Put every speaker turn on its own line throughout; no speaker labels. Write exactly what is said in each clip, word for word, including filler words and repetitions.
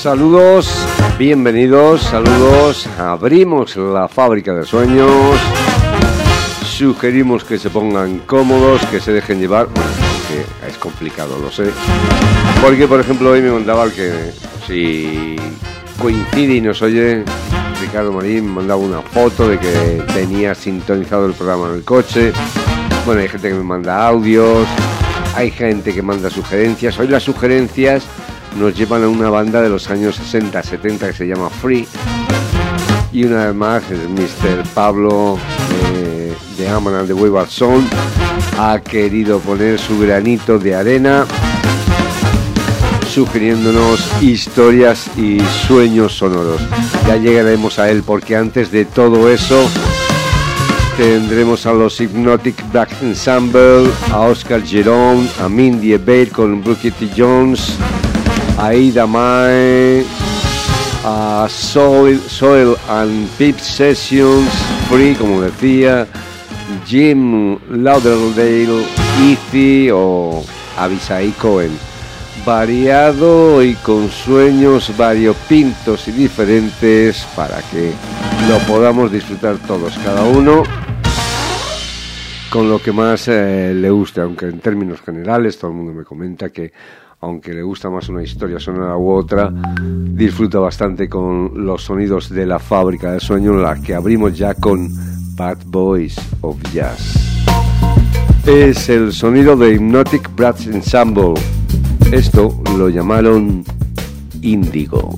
Saludos, bienvenidos, saludos. Abrimos la fábrica de sueños. Sugerimos que se pongan cómodos, que se dejen llevar. Bueno, que es complicado, lo sé. Porque, por ejemplo, hoy me mandaba que si coincide y nos oye, Ricardo Marín me mandaba una foto de que tenía sintonizado el programa en el coche. Bueno, hay gente que me manda audios, hay gente que manda sugerencias. Hoy las sugerencias nos llevan a una banda de los años sesenta, setenta que se llama Free. Y una vez más, el mister Pablo eh, de Amman and the Wayward Son ha querido poner su granito de arena, sugiriéndonos historias y sueños sonoros. Ya llegaremos a él, porque antes de todo eso tendremos a los Hypnotic Black Ensemble, a Oscar Jerome, a Mindy Ebate con Brookie T. Jones, a Ida Mae, a Soil, Soil and Pip Sessions, Free, como decía, Jim Lauderdale, Easy o Avisai Cohen. Variado y con sueños variopintos y diferentes para que lo podamos disfrutar todos, cada uno con lo que más eh, le guste, aunque en términos generales todo el mundo me comenta que aunque le gusta más una historia sonora u otra, disfruta bastante con los sonidos de la fábrica de sueños, la que abrimos ya con Bad Boys of Jazz. Es el sonido de Hypnotic Brass Ensemble. Esto lo llamaron Índigo.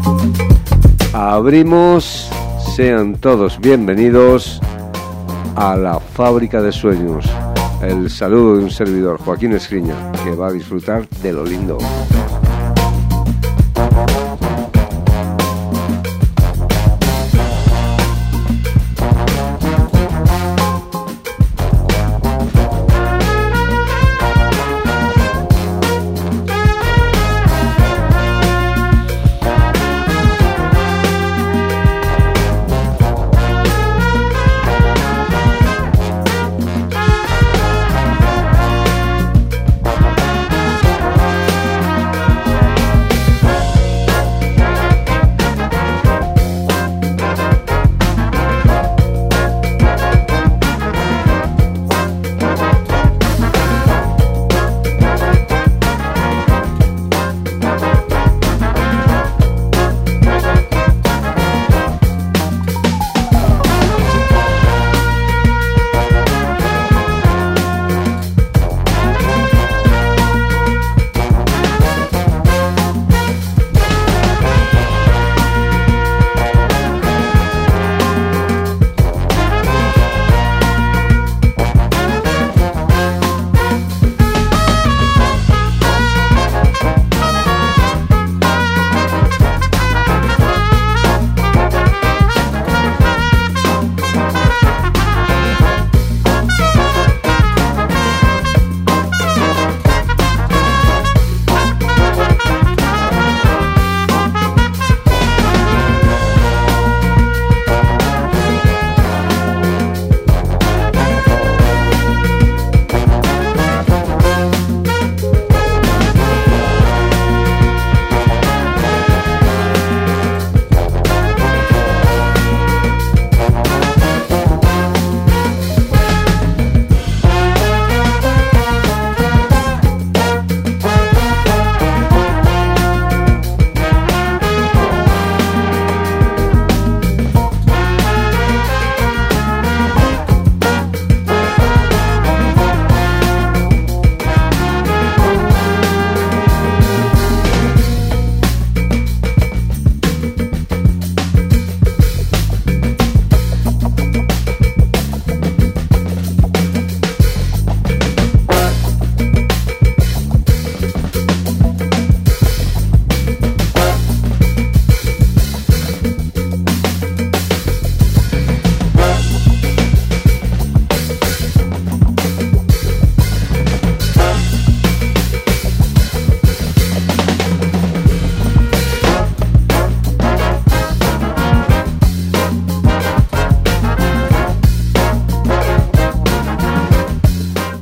Abrimos, sean todos bienvenidos a la fábrica de sueños. El saludo de un servidor, Joaquín Escriña, que va a disfrutar de lo lindo.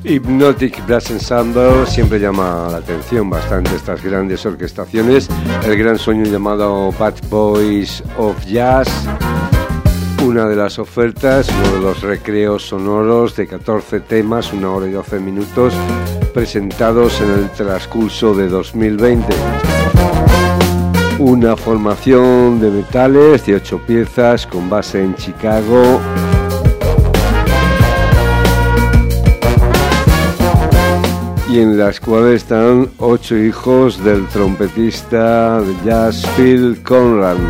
Hypnotic Brass Ensemble siempre llama la atención bastante estas grandes orquestaciones. El gran sueño llamado Bad Boys of Jazz, una de las ofertas, uno de los recreos sonoros de catorce temas, una hora y doce minutos, presentados en el transcurso de dos mil veinte. Una formación de metales de ocho piezas con base en Chicago, y en las cuales están ocho hijos del trompetista de jazz Phil Conran.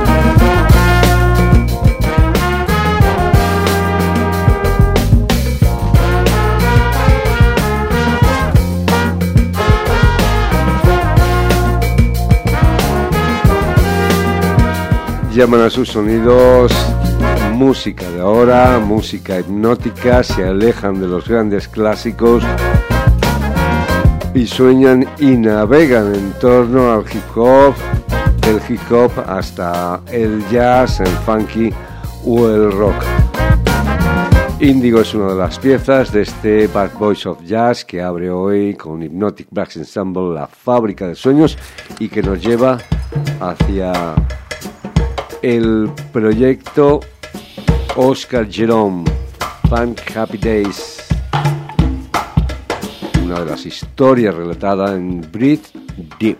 Llaman a sus sonidos música de ahora, música hipnótica, se alejan de los grandes clásicos y sueñan y navegan en torno al hip hop, del hip hop hasta el jazz, el funky o el rock. Índigo es una de las piezas de este Bad Boys of Jazz que abre hoy con Hypnotic Brass Ensemble la fábrica de sueños y que nos lleva hacia el proyecto Oscar Jerome, Funk Happy Days. Una de las historias relatadas en Breathe Deep.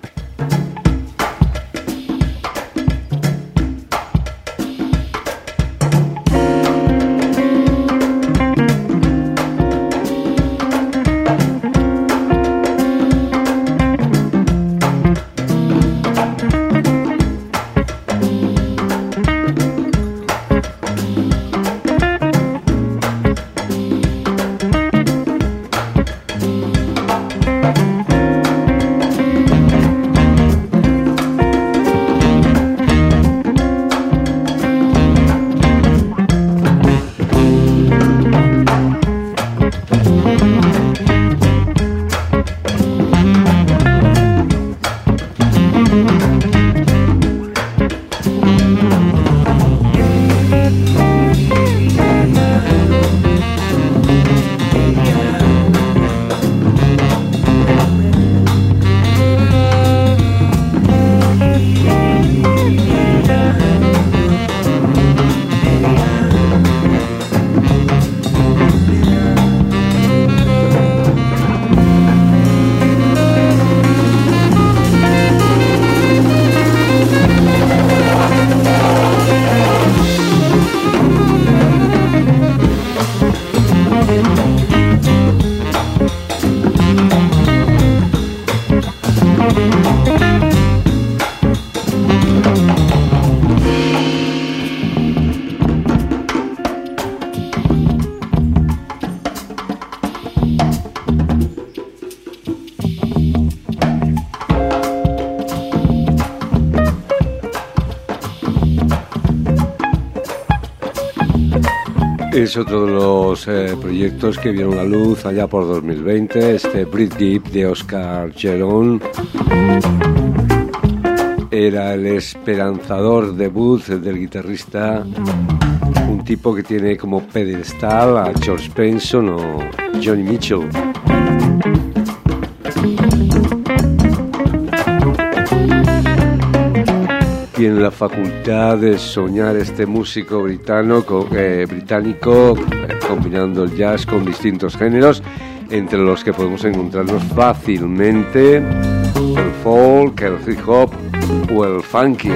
Es otro de los eh, proyectos que vieron la luz allá por dos mil veinte, este Breathe Deep de Oscar Jerome. Era el esperanzador debut del guitarrista, un tipo que tiene como pedestal a George Benson o Johnny Mitchell. Tiene la facultad de soñar este músico británico, eh, británico eh, combinando el jazz con distintos géneros, entre los que podemos encontrarnos fácilmente el folk, el hip hop o el funky.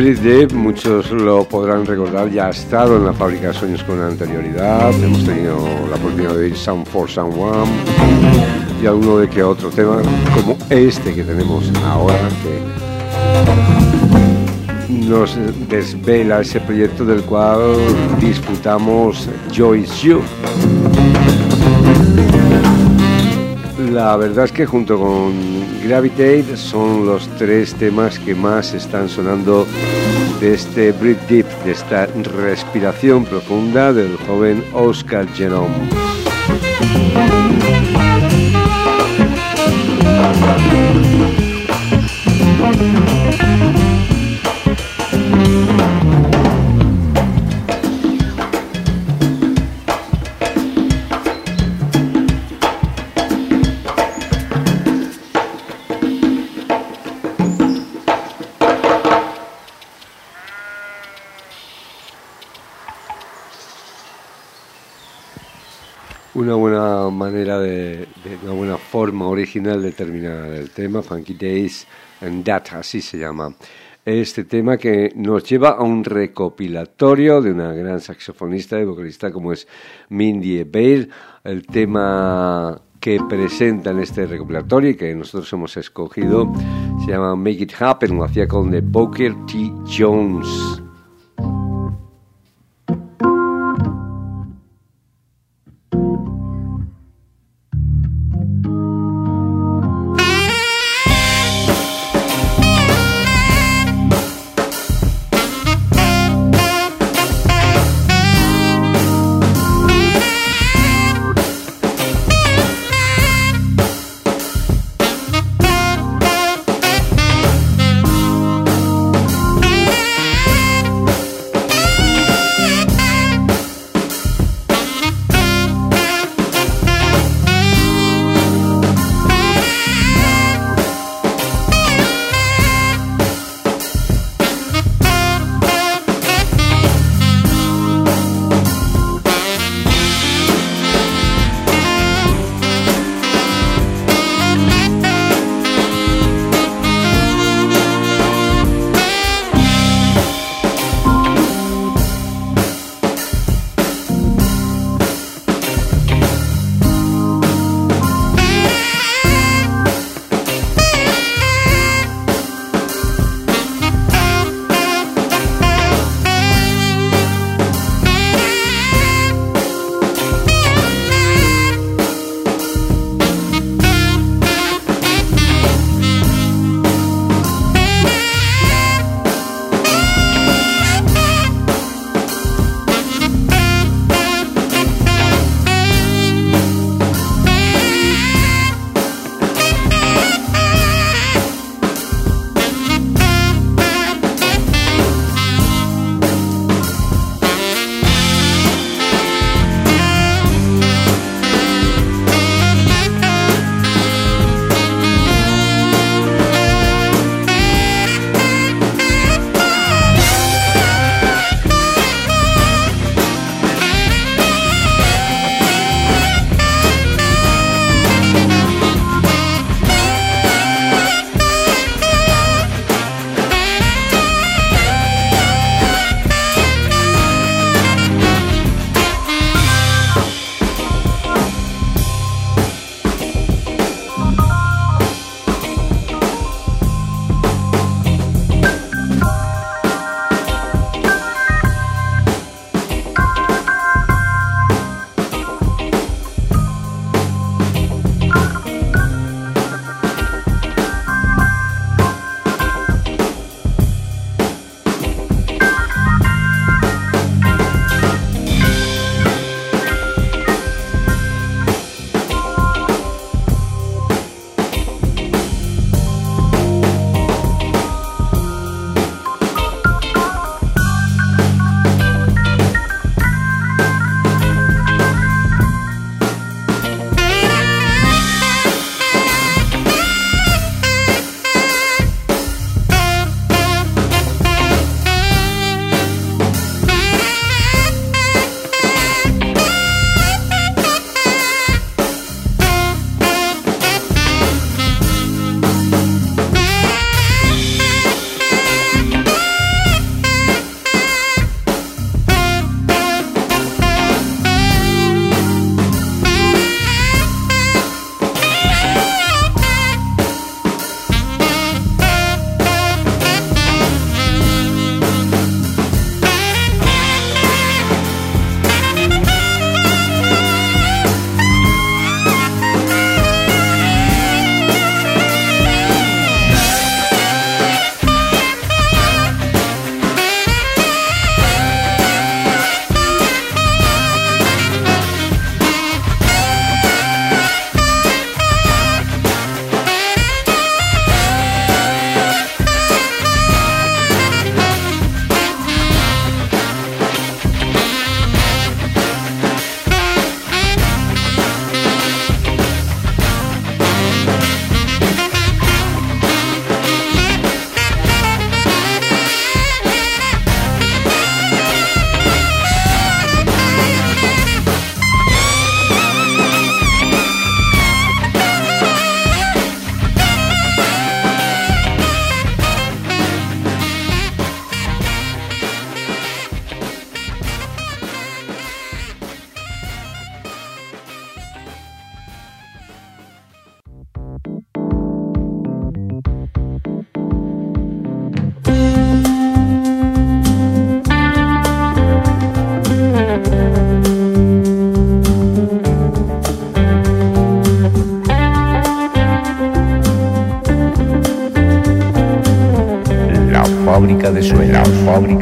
Britt Deep, muchos lo podrán recordar, ya ha estado en la Fábrica de Sueños con anterioridad. Hemos tenido la oportunidad de ir Sound for Someone y alguno de que otro tema, como este que tenemos ahora, que nos desvela ese proyecto del cual disfrutamos Joyce You. La verdad es que junto con Gravitate son los tres temas que más están sonando de este Breathe Deep, de esta respiración profunda del joven Oscar Genome. Una buena manera de, de una buena forma original de terminar el tema, Funky Days and That, así se llama. Este tema que nos lleva a un recopilatorio de una gran saxofonista y vocalista como es Mindy Bale. El tema que presenta en este recopilatorio y que nosotros hemos escogido se llama Make It Happen, lo hacía con The Booker T. Jones.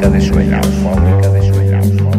fábrica de sueños. La fábrica de sueños.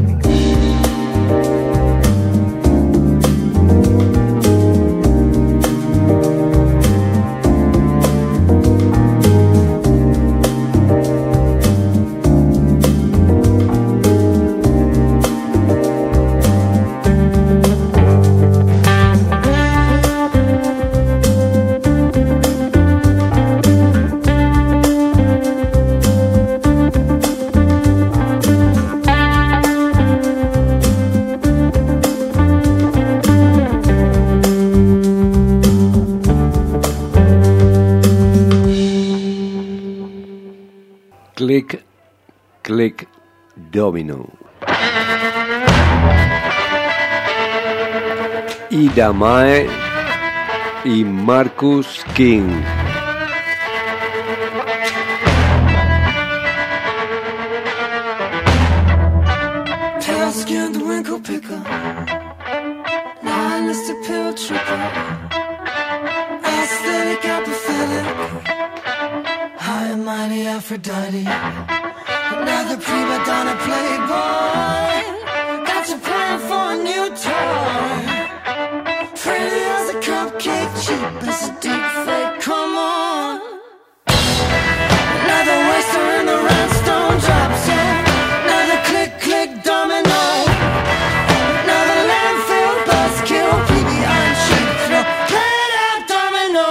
Click, click, domino. Ida Mae y Marcus King.
Pale-skinned winkle picker, nihilist pill tripper, aesthetic apathetic, high and mighty Aphrodite, another prima donna playboy. Got you playing for a new toy. Pretty as a cupcake, cheap as a deep fake. Come on. Another waster in the rhinestone drop zone. Another click, click, domino. Another landfill buzzkill. P B I and cheap thrill. Play it out, domino.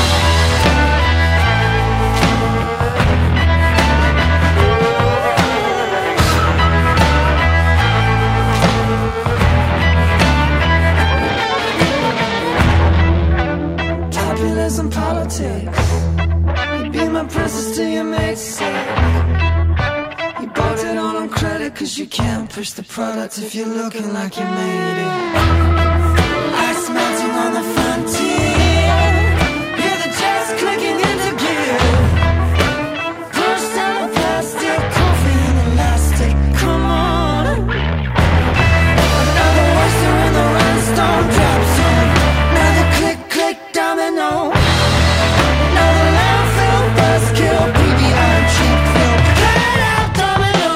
Populism, politics. You be my princess till your mate's sick. You bought it all on credit cause you can't push the product if you're looking like you made it. Ice melting on the frontier. Hear the jets clicking into gear. Pushed out of plastic, coffee and elastic. Come on. Another oyster in the rhinestone drop zone. Another click, click, domino. Another landfill buzzkill. P B I cheap thrill. Play it out, domino.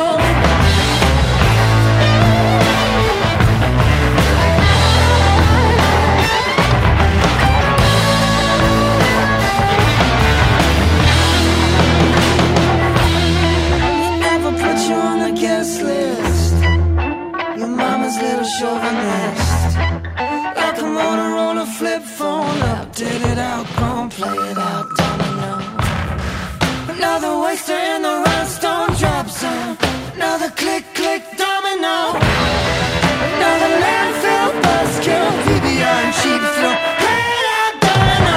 He never put you on the guest list. Your mama's little chauvinist. Like a Motorola flip phone. Updated, outgrown, play it out, domino. Another waster in the rhinestone drop zone. Another click, click, domino. Another landfill buzzkill. V B I and cheap thrill. Play it out, domino.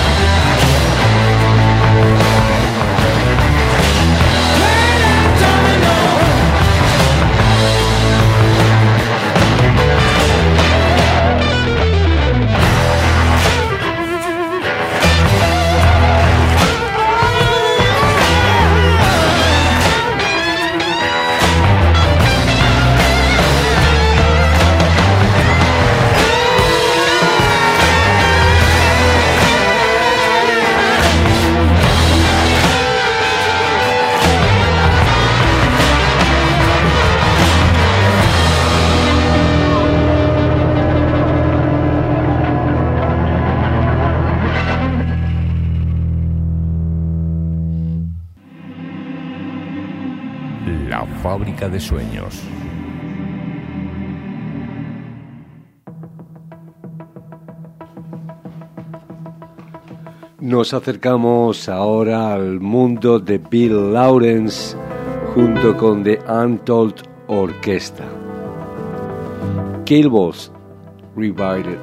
Play it out, domino.
La fábrica de sueños.
Nos acercamos ahora al mundo de Bill Lawrence junto con The Untold Orchestra. Killballs Revived.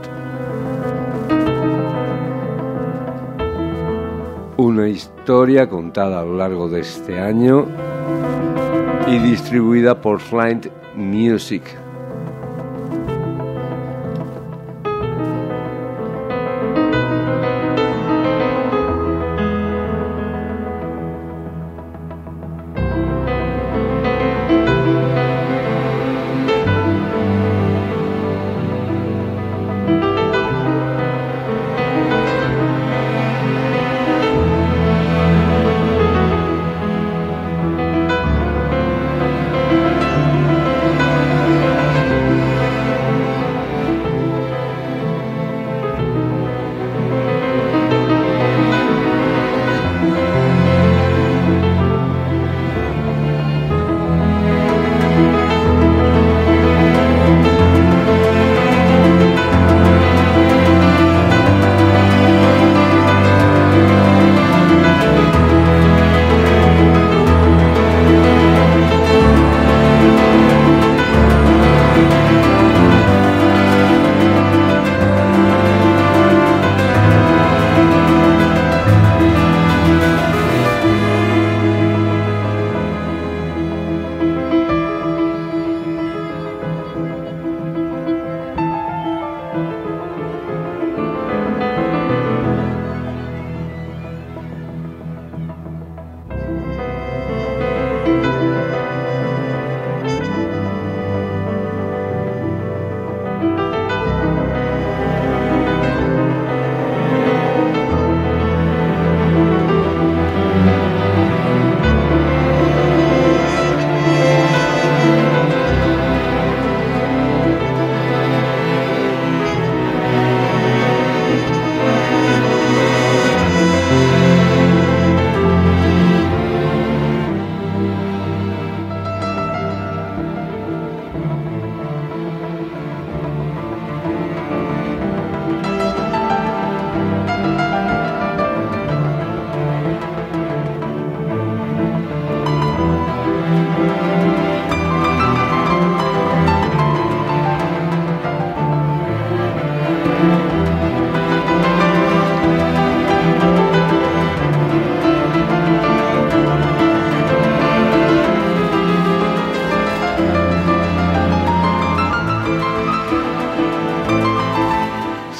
Una historia contada a lo largo de este año y distribuida por Flint Music.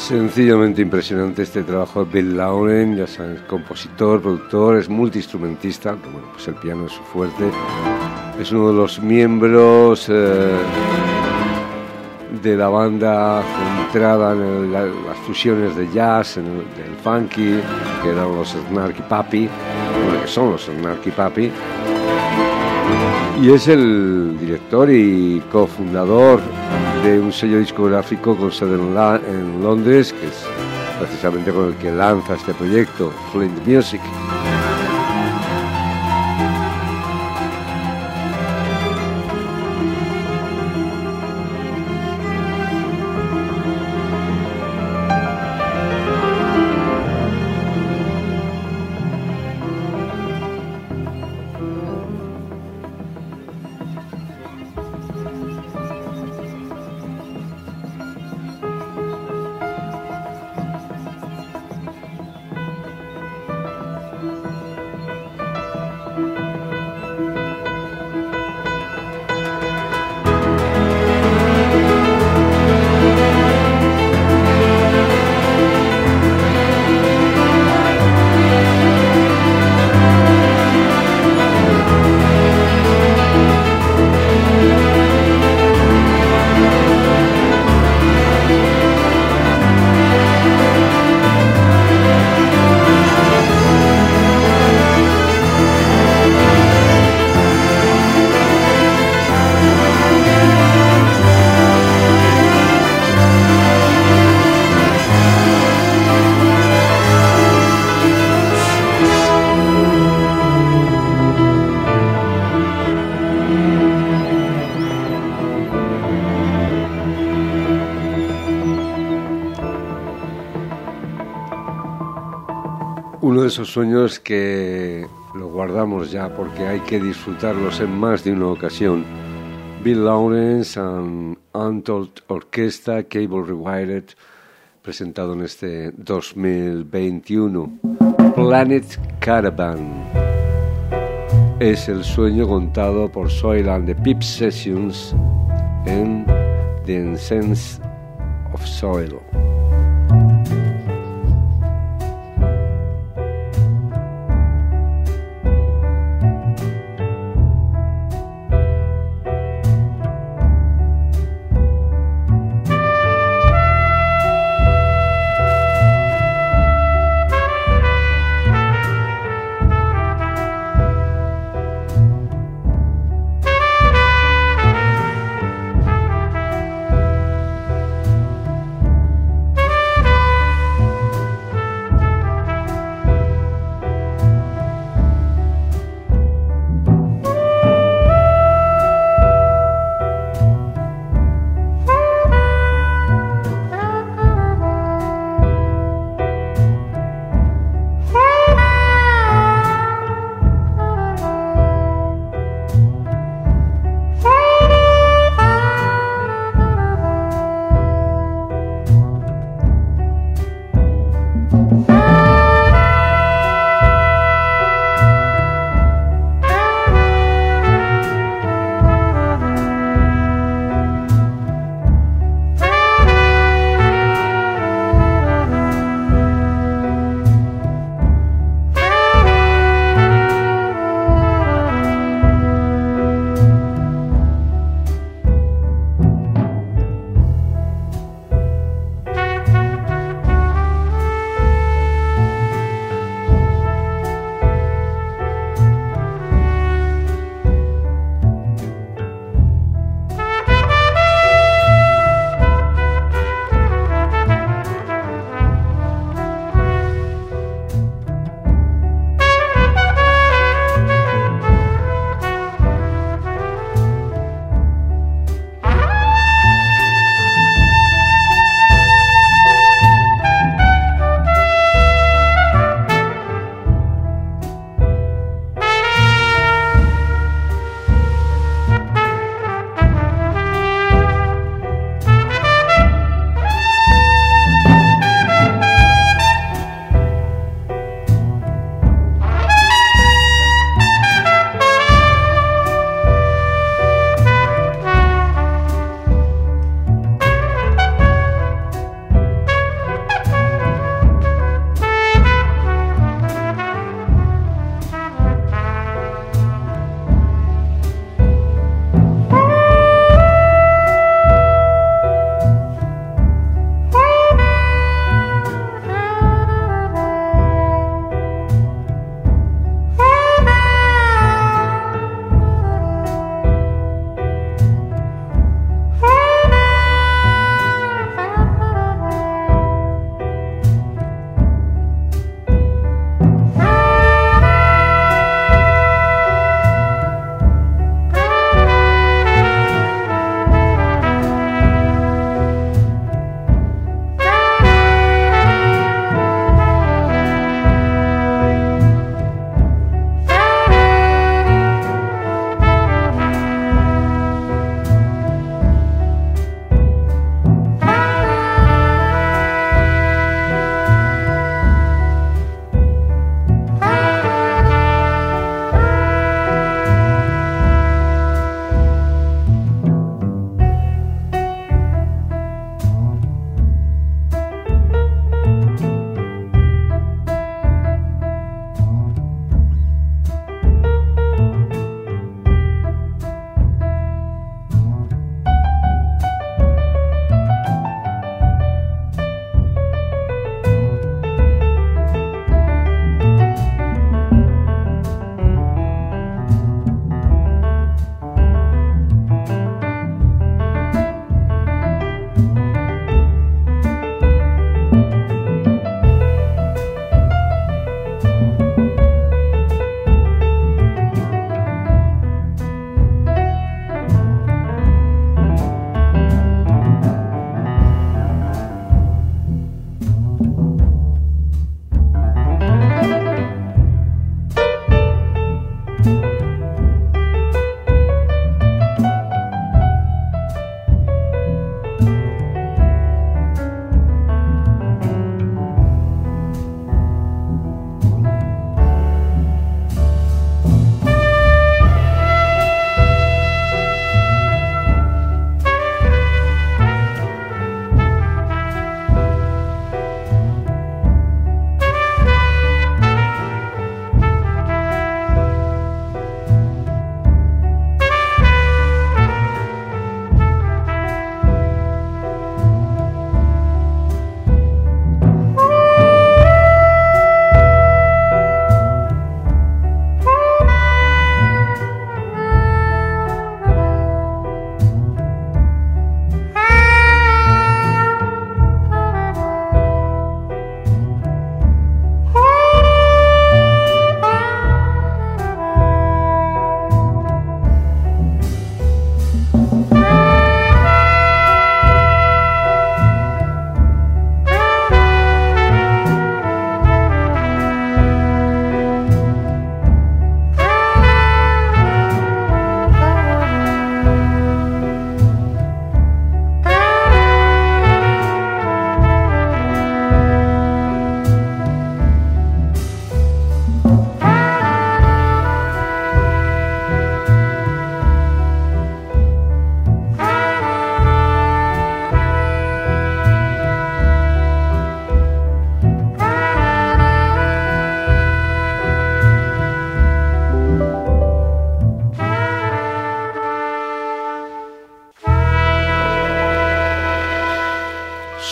Sencillamente impresionante este trabajo de Bill Lauren, ya sabes, compositor, productor, es multiinstrumentista, bueno, pues el piano es su fuerte, es uno de los miembros eh, de la banda centrada en el, la, las fusiones de jazz, en el, del funky, que eran los Snarky Puppy, bueno, que son los Snarky Puppy, y es el director y cofundador de un sello discográfico con sede en, la, en Londres, que es precisamente con el que lanza este proyecto, Flint Music. Uno de esos sueños que lo guardamos ya porque hay que disfrutarlos en más de una ocasión. Bill Lawrence and Untold Orchestra, Cable Rewired, presentado en este dos mil veintiuno. Planet Caravan es el sueño contado por Soil and the Pip Sessions en The Essence of Soil.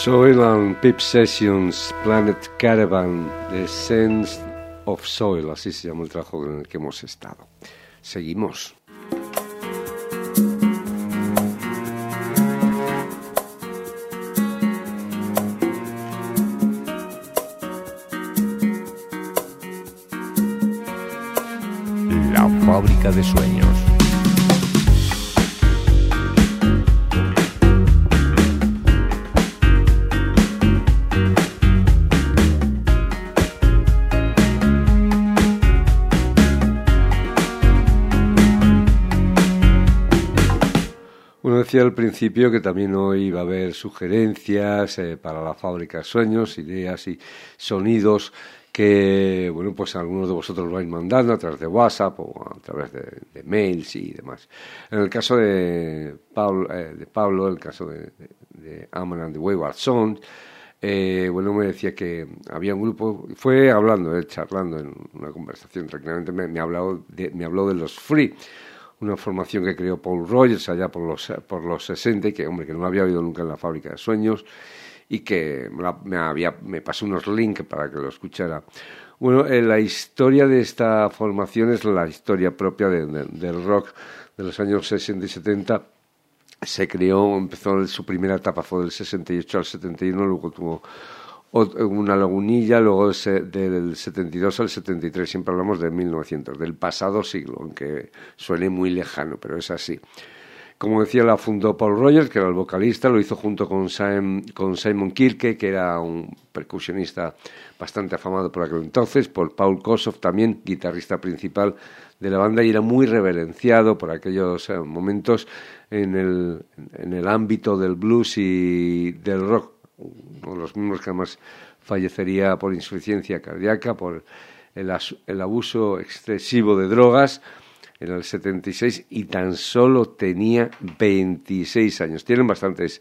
Soil and Pip Sessions, Planet Caravan, The Sense of Soil, así se llama el trabajo en el que hemos estado. Seguimos.
La fábrica de sueños.
Bueno, decía al principio que también hoy va a haber sugerencias eh, para la fábrica de sueños, ideas y sonidos que, bueno, pues algunos de vosotros lo vais mandando a través de WhatsApp o a través de, de mails y demás. En el caso de Pablo, eh, de Pablo el caso de, de, de Amon and the Wayward Sons, eh, bueno, me decía que había un grupo, fue hablando, eh, charlando en una conversación, tranquilamente me, me, habló de, me habló de los Free, una formación que creó Paul Rogers allá por los, por los sesenta y que, hombre, que no había oído nunca en la fábrica de sueños y que me, había, me pasó unos links para que lo escuchara. Bueno, eh, la historia de esta formación es la historia propia de, de, del rock de los años sesenta y setenta. Se creó, empezó su primera etapa, fue del sesenta y ocho al setenta y uno, luego tuvo una lagunilla, luego del setenta y dos al setenta y tres, siempre hablamos de mil novecientos, del pasado siglo, aunque suene muy lejano, pero es así. Como decía, la fundó Paul Rogers, que era el vocalista, lo hizo junto con Simon, con Simon Kirke, que era un percusionista bastante afamado por aquel entonces, por Paul Kossoff, también guitarrista principal de la banda, y era muy reverenciado por aquellos eh, momentos en el, en el ámbito del blues y del rock. Uno de los mismos que además fallecería por insuficiencia cardíaca, por el, as- el abuso excesivo de drogas en el setenta y seis, y tan solo tenía veintiséis años. Tienen bastantes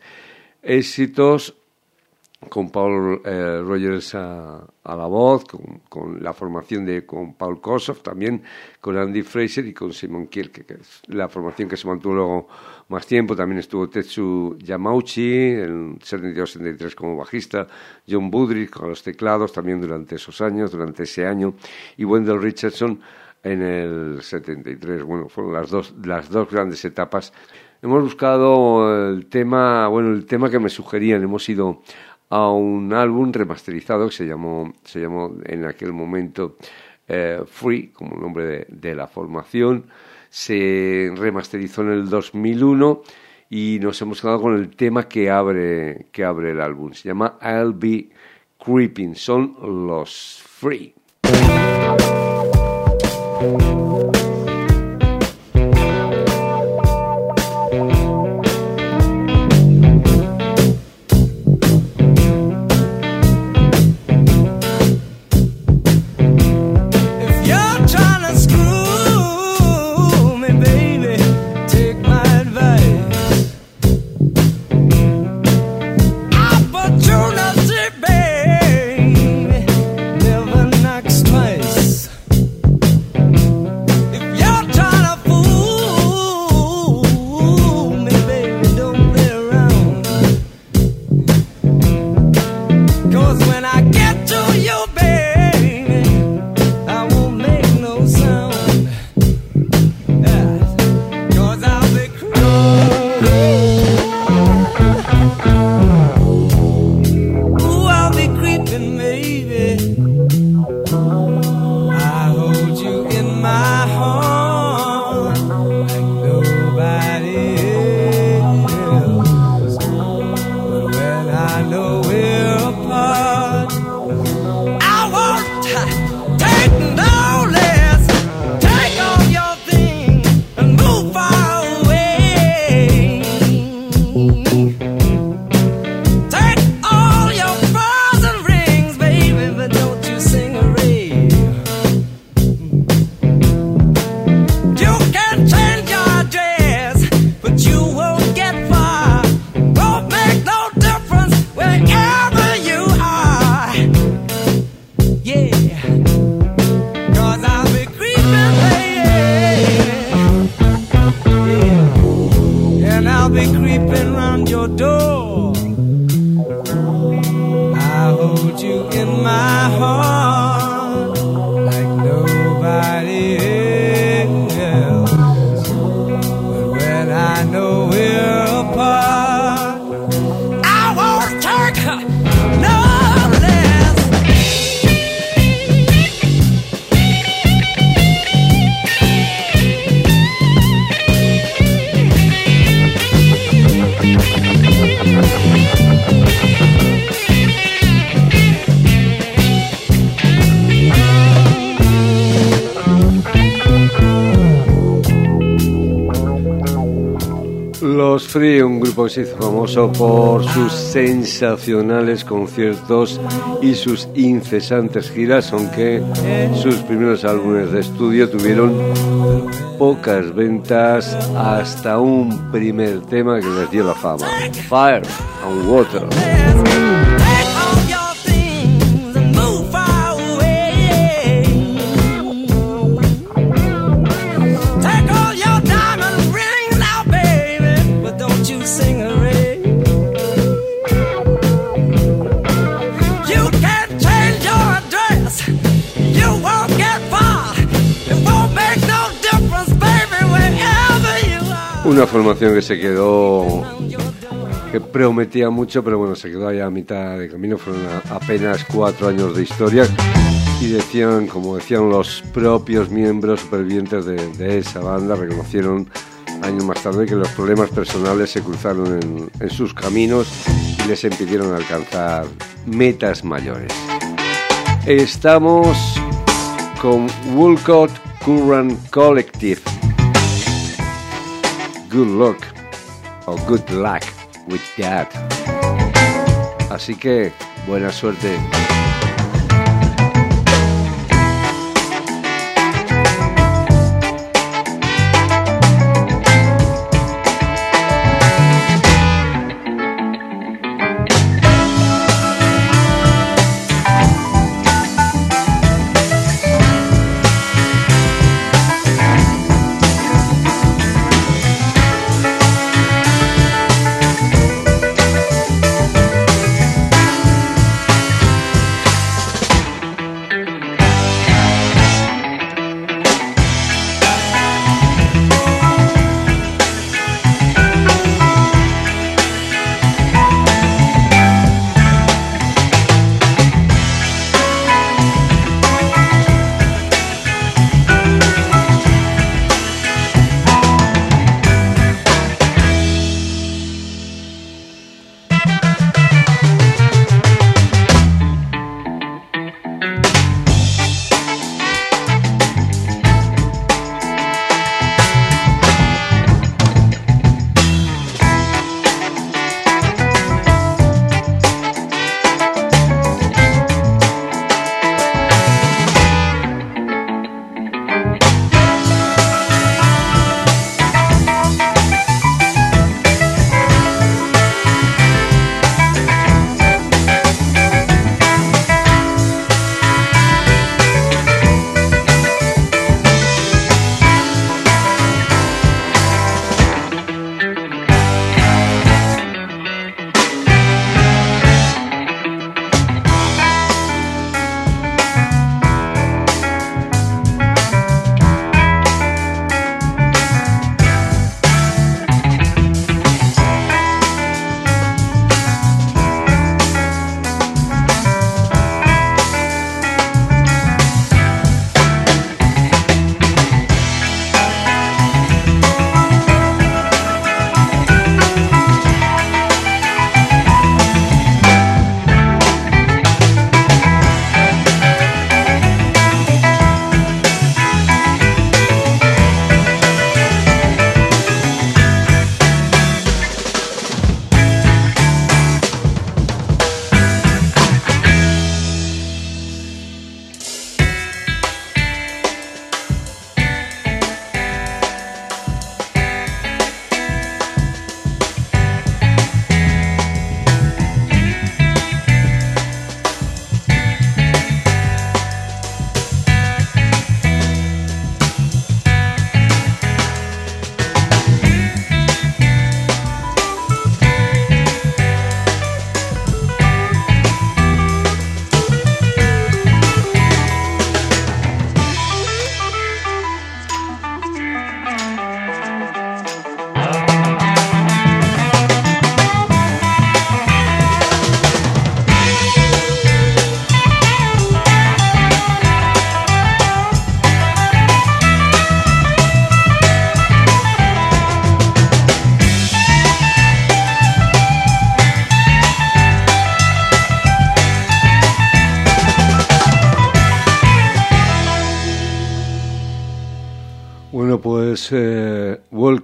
éxitos con Paul eh, Rogers a, a la voz, con, con la formación de con Paul Kossoff, también con Andy Fraser y con Simon Kirke, que es la formación que se mantuvo luego más tiempo. También estuvo Tetsu Yamauchi en setenta y dos setenta y tres como bajista, John Budrich con los teclados también durante esos años, durante ese año, y Wendell Richardson en el setenta y tres. Bueno, fueron las dos las dos grandes etapas. Hemos buscado el tema, bueno, el tema que me sugerían. Hemos ido a un álbum remasterizado que se llamó se llamó en aquel momento eh, Free, como el nombre de, de la formación. Se remasterizó en el dos mil uno y nos hemos quedado con el tema que abre que abre el álbum. Se llama I'll Be Creeping. Son los Free.
I'll be creeping round your door. you in my heart like nobody else. But when I know we're apart, I won't take no less.
Los Free, un grupo que se hizo famoso por sus sensacionales conciertos y sus incesantes giras, aunque sus primeros álbumes de estudio tuvieron pocas ventas hasta un primer tema que les dio la fama, Fire and Water. Una formación que se quedó, que prometía mucho, pero bueno, se quedó allá a mitad de camino. Fueron a, apenas cuatro años de historia y decían, como decían los propios miembros supervivientes de, de esa banda, reconocieron años más tarde que los problemas personales se cruzaron en, en sus caminos y les impidieron alcanzar metas mayores. Estamos con Woolcott Current Collective. Good luck, o good luck with that. Así que, buena suerte.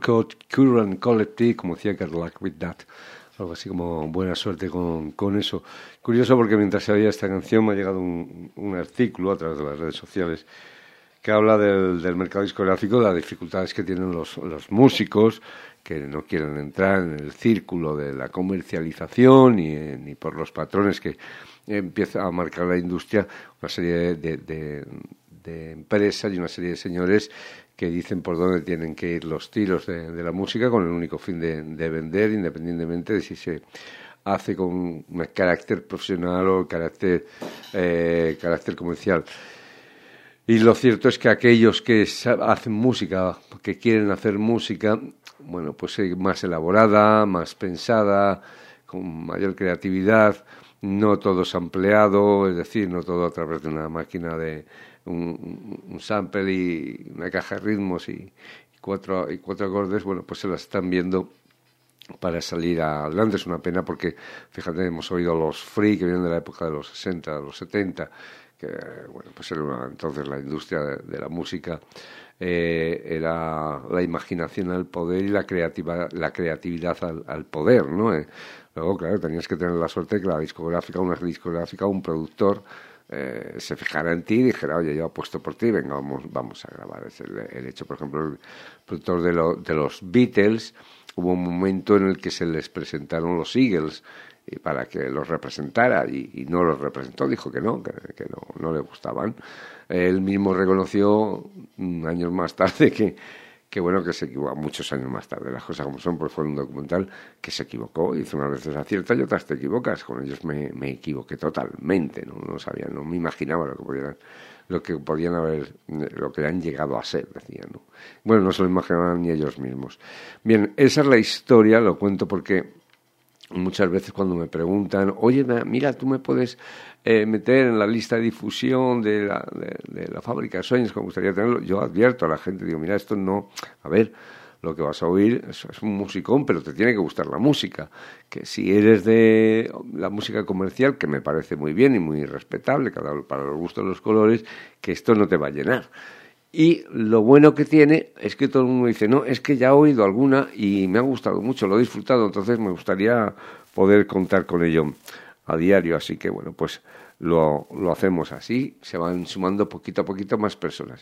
Current Collective, como decía, good luck with that. Algo así como buena suerte con, con eso. Curioso porque mientras se oía esta canción me ha llegado un, un artículo a través de las redes sociales que habla del, del mercado discográfico, de las dificultades que tienen los, los músicos que no quieren entrar en el círculo de la comercialización ni, ni por los patrones que empieza a marcar la industria, una serie de, de, de empresas y una serie de señores que dicen por dónde tienen que ir los tiros de, de la música con el único fin de, de vender, independientemente de si se hace con un carácter profesional o carácter, eh, carácter comercial. Y lo cierto es que aquellos que hacen música, que quieren hacer música, bueno, pues más elaborada, más pensada, con mayor creatividad, no todo sampleado, es decir, no todo a través de una máquina de un, un sample y una caja de ritmos y cuatro, y cuatro acordes, bueno, pues se las están viendo para salir adelante. Es una pena porque, fíjate, hemos oído los Free que vienen de la época de los sesenta, de los setenta, que, bueno, pues era una, entonces la industria de, de la música eh, era la imaginación al poder y la creativa, la creatividad al, al poder, ¿no? Eh, luego, claro, tenías que tener la suerte de que la discográfica, una discográfica, un productor eh, se fijara en ti y dijera, oye, yo apuesto por ti, venga, vamos, vamos a grabar. Es el, el hecho, por ejemplo, el productor de, lo, de los Beatles, hubo un momento en el que se les presentaron los Eagles y para que los representara y, y no los representó, dijo que no, que, que no, no le gustaban. Él mismo reconoció años más tarde que, que bueno, que se equivocó, muchos años más tarde, las cosas como son, porque fue un documental que se equivocó, hizo unas veces aciertas y otras te equivocas. Con ellos me, me equivoqué totalmente, no, no sabía, no me imaginaba lo que podían, lo que podían haber, lo que han llegado a ser, decían, ¿no? Bueno, no se lo imaginaban ni ellos mismos. Bien, esa es la historia, lo cuento porque muchas veces cuando me preguntan, oye, mira, tú me puedes eh, meter en la lista de difusión de la, de, de la Fábrica de Sueños, que me gustaría tenerlo, yo advierto a la gente, digo, mira, esto no, a ver, lo que vas a oír es, es un musicón, pero te tiene que gustar la música, que si eres de la música comercial, que me parece muy bien y muy respetable, cada para los gustos los colores, que esto no te va a llenar. Y lo bueno que tiene es que todo el mundo dice, no, es que ya he oído alguna y me ha gustado mucho, lo he disfrutado, entonces me gustaría poder contar con ello a diario. Así que, bueno, pues lo, lo hacemos así, se van sumando poquito a poquito más personas.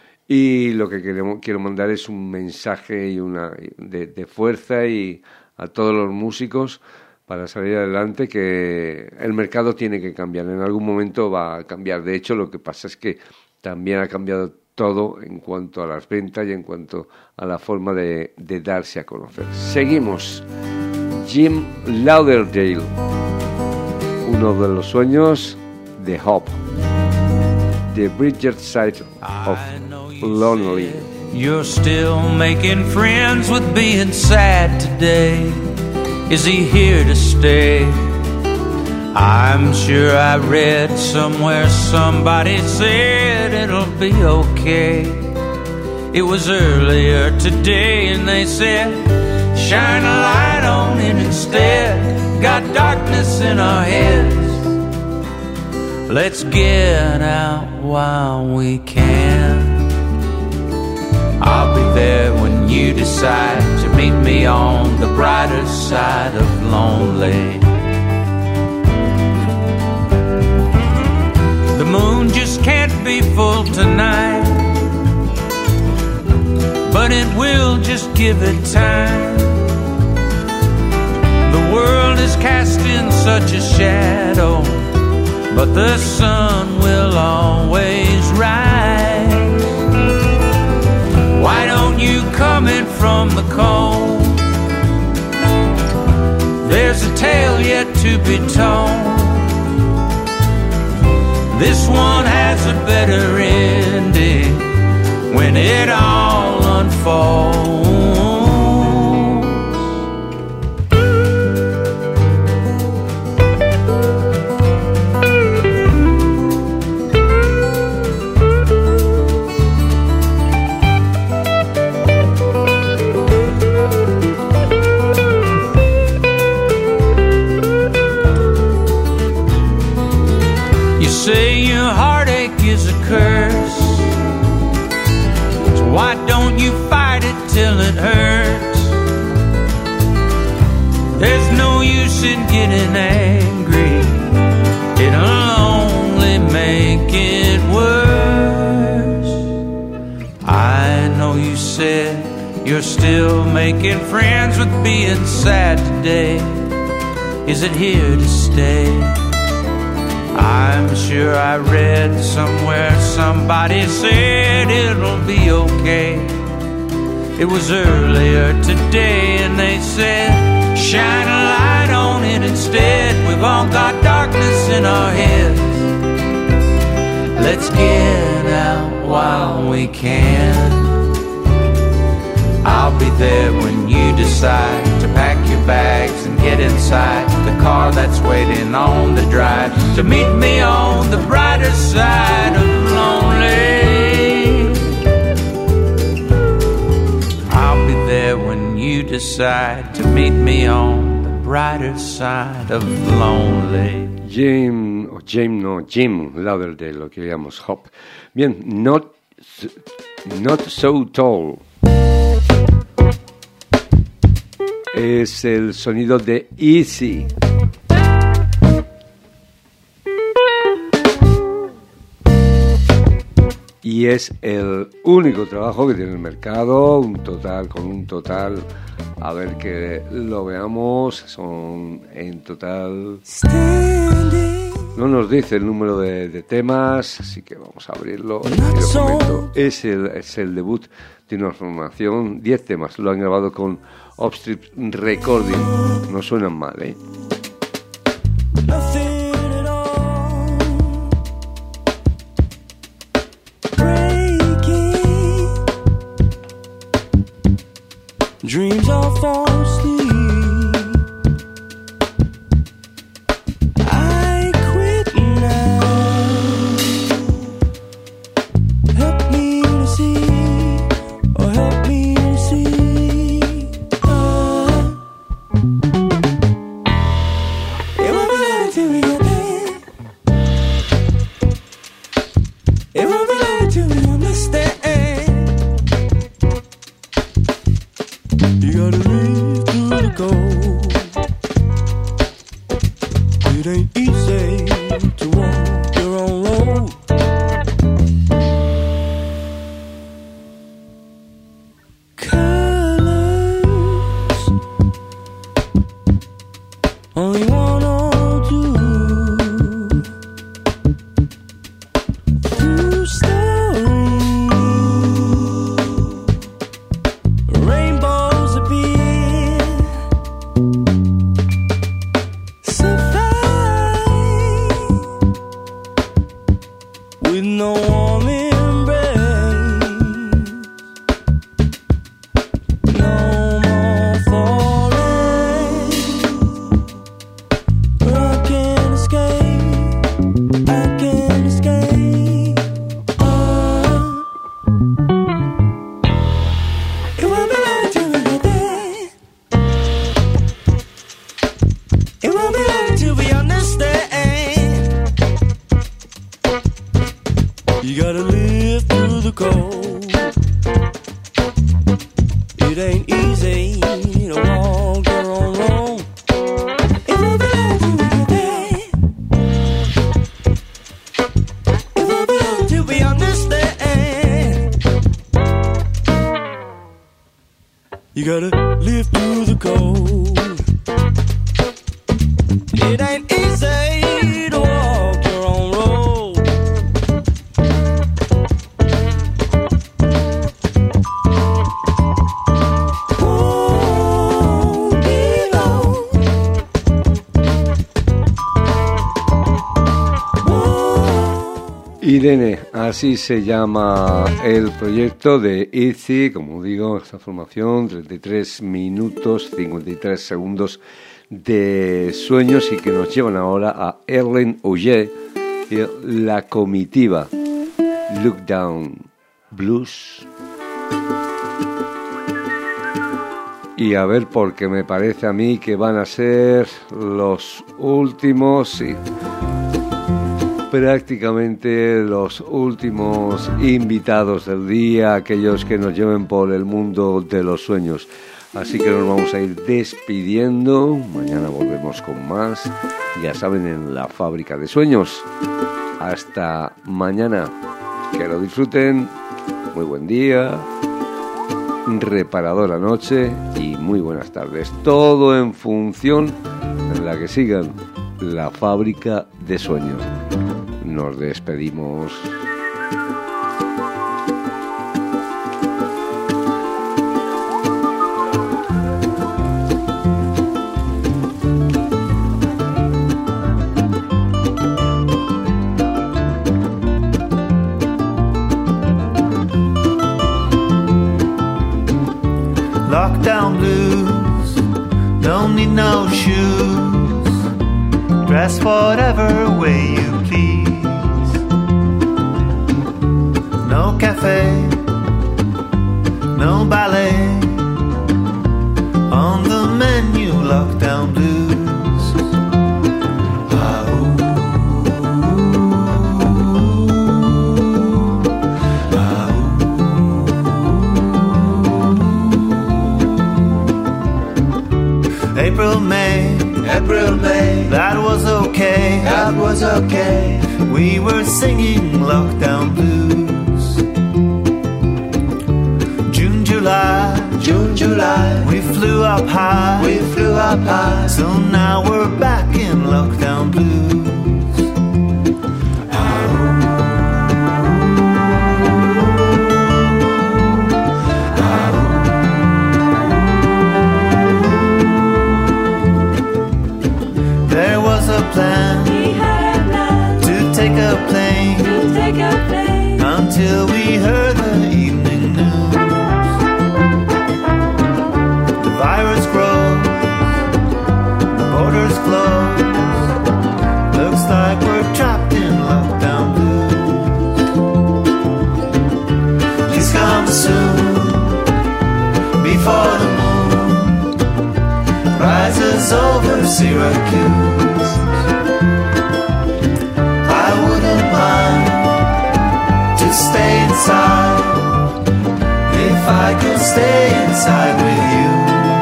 Y lo que queremos, quiero mandar es un mensaje y una de, de fuerza y a todos los músicos para salir adelante, que el mercado tiene que cambiar, en algún momento va a cambiar. De hecho, lo que pasa es que también ha cambiado todo en cuanto a las ventas y en cuanto a la forma de, de darse a conocer. Seguimos. Jim Lauderdale, uno de los sueños de Hope, The Bridger Side of Lonely.
You're still making friends with being sad today. Is he here to stay? I'm sure I read somewhere somebody said it'll be okay. It was earlier today and they said, shine a light on it instead. Got darkness in our heads. Let's get out while we can. I'll be there when you decide to meet me on the brighter side of lonely. The moon just can't be full tonight, but it will, just give it time. The world is casting such a shadow, but the sun will always rise. Why don't you come in from the cold? There's a tale yet to be told. This one has a better ending when it all unfolds. Say your heartache is a curse, so why don't you fight it till it use in getting angry. It'll only make it worse. I know you said you're still making friends with being sad today. Is it here to stay? I'm sure I read somewhere somebody said it'll be okay. It was earlier today and they said, shine a light on it instead. We've all got darkness in our heads. Let's get out while we can. I'll be there when you decide to pack your bags and get inside the car that's waiting on the drive to meet me on the brighter side of lonely. I'll be there when you decide to meet me on the brighter side of lonely.
Jim, o Jim, no, Jim Lauderdale, lo que llamamos Hop. Bien, Not, not So Tall. Es el sonido de Easy. Y es el único trabajo que tiene el mercado, un total, con un total, a ver que lo veamos, son en total... No nos dice el número de, de temas, así que vamos a abrirlo y lo comento. Es el, es el debut de una formación, diez temas, lo han grabado con Upstrip Recording, no suenan mal, ¿eh?
Dreams all fall asleep. I quit now. Help me to see, or help me to see. Uh, it won't be long till we get there. It won't be long till we understand. You gotta live through the cold. It ain't easy to walk your own road. Colors, only one or two. Two stories, rainbows appear. Survive with no warm embrace. No more falling, but I can't escape. I can't escape. Oh, it won't be long till we get there. It won't be long till we understand. You gotta live through the cold. It ain't easy to walk your own road. It won't be long till we get there. It won't be long till we understand. You gotta live through the cold. It ain't easy to walk your own road. Won't be long. Won't.
Irene, así se llama el proyecto de Easy, como digo, esta formación, treinta y tres minutos, cincuenta y tres segundos de sueños y que nos llevan ahora a Erlen Auger y La Comitiva, Look Down Blues. Y a ver, porque me parece a mí que van a ser los últimos, sí, prácticamente los últimos invitados del día, aquellos que nos lleven por el mundo de los sueños. Así que nos vamos a ir despidiendo. Mañana volvemos con más. Ya saben, en la Fábrica de Sueños. Hasta mañana. Que lo disfruten. Muy buen día. Reparadora noche. Y muy buenas tardes. Todo en función de la que sigan la Fábrica de Sueños. Nos despedimos.
Lockdown blues, don't need no shoes, dress whatever way you please. No cafe, no ballet, on the menu lockdown blues. April, May,
April, May,
that was okay,
that was okay.
We were singing lockdown blues. June, July,
June, July,
we flew up high,
we flew up high.
So now we're back in lockdown blues. Plan.
He had a plan
to take a plane,
to take a plane
until we heard the evening news. The virus grows, the borders close. Looks like we're trapped in lockdown blues. Please come soon, before the moon rises over Syracuse. To stay inside, if I could stay inside with you.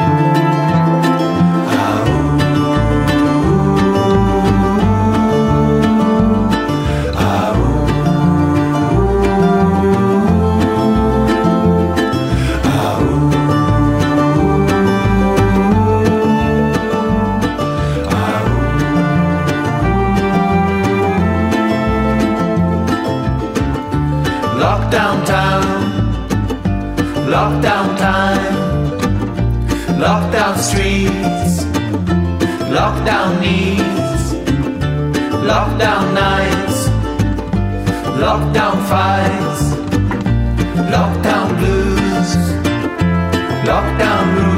Lockdown town, lockdown time, lockdown streets, lockdown needs, lockdown nights, lockdown fights, lockdown blues, lockdown rules.